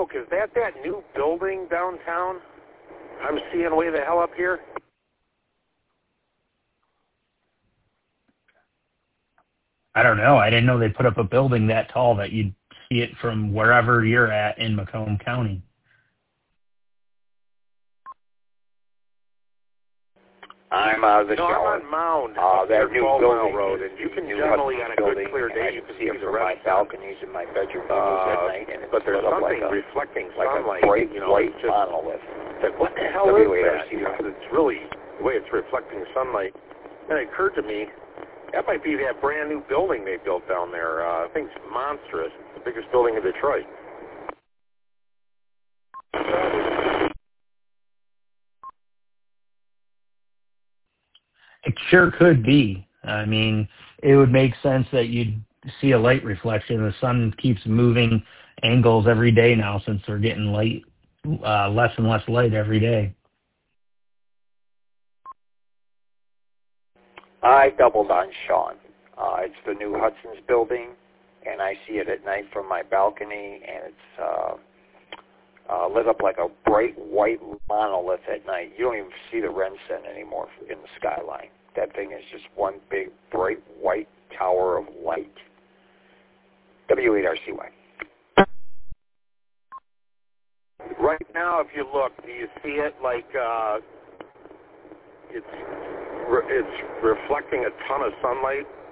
smoke, is that new building downtown I'm seeing way the hell up here? I don't know. I didn't know they put up a building that tall that you'd see it from wherever you're at in Macomb County. I'm out of the shower. I'm on Mound. That new building Road, and you can generally on a good clear day you can see from my balconies in my bedroom windows at night, and but there's something like reflecting like sunlight, a bright white just, monolith. Like, what the hell is that? It's really the way it's reflecting sunlight. And it occurred to me that might be that brand new building they built down there. I think it's monstrous. It's the biggest building in Detroit. It sure could be. I mean, it would make sense that you'd see a light reflection. The sun keeps moving angles every day now since they're getting light, less and less light every day. I doubled on Sean. It's the new Hudson's building, and I see it at night from my balcony, and it's lit up like a bright white monolith at night. You don't even see the Rensen anymore in the skyline. That thing is just one big, bright white tower of light. W8RCY. Right now, if you look, do you see it like it's reflecting a ton of sunlight